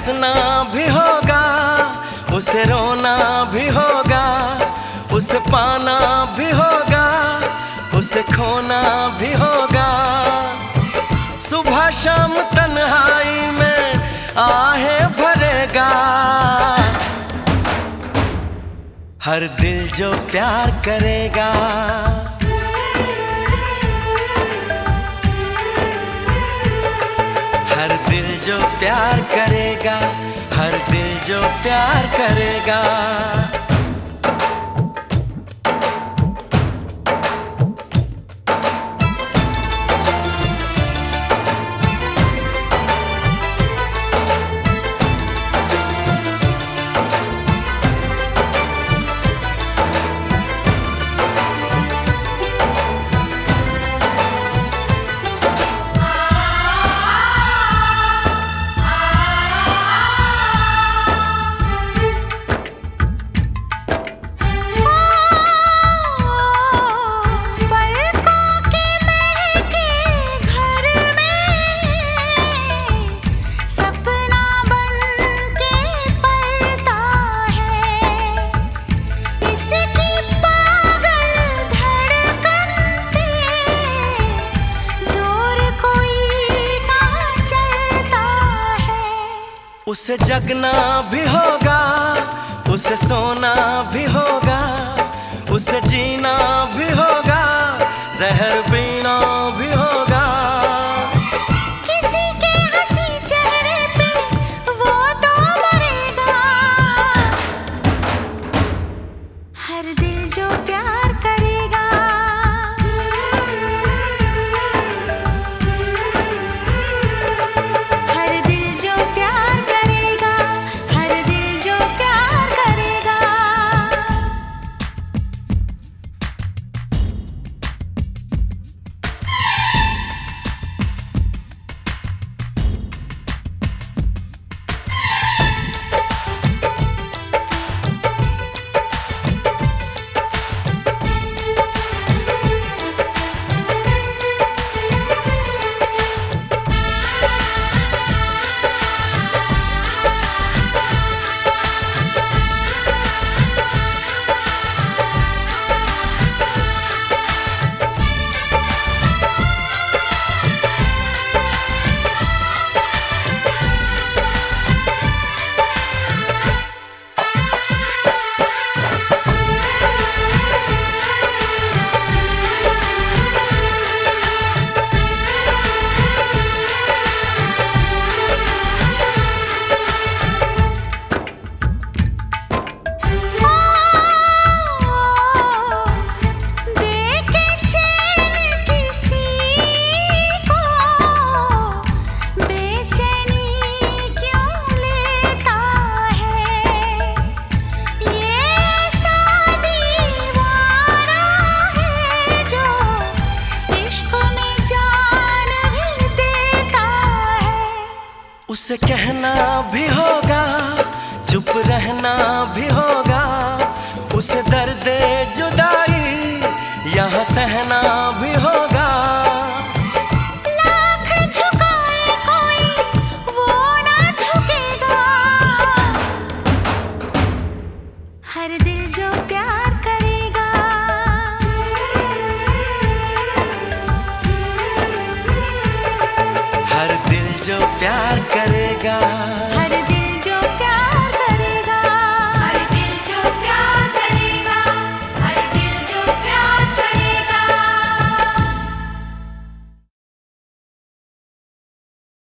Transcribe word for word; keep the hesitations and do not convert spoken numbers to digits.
हंसना भी होगा, उसे रोना भी होगा, उसे पाना भी होगा, उसे खोना भी होगा। सुबह शाम तन्हाई में आहें भरेगा, हर दिल जो प्यार करेगा। हर दिल जो प्यार करेगा, हर दिल जो प्यार करेगा। उसे जगना भी होगा, उसे सोना भी होगा, उसे जीना भी होगा, जहर पीना भी होगा। किसी के हंसी चेहरे पे वो तो मरेगा, हर दिल जो प्यार करेगा। उसे कहना भी होगा, चुप रहना भी होगा, उसे दर्द जुदाई यहाँ सहना भी होगा। लाख झुकाए कोई वो ना झुकेगा, हर दिल जो प्यार करेगा। हर दिल जो प्यार करेगा।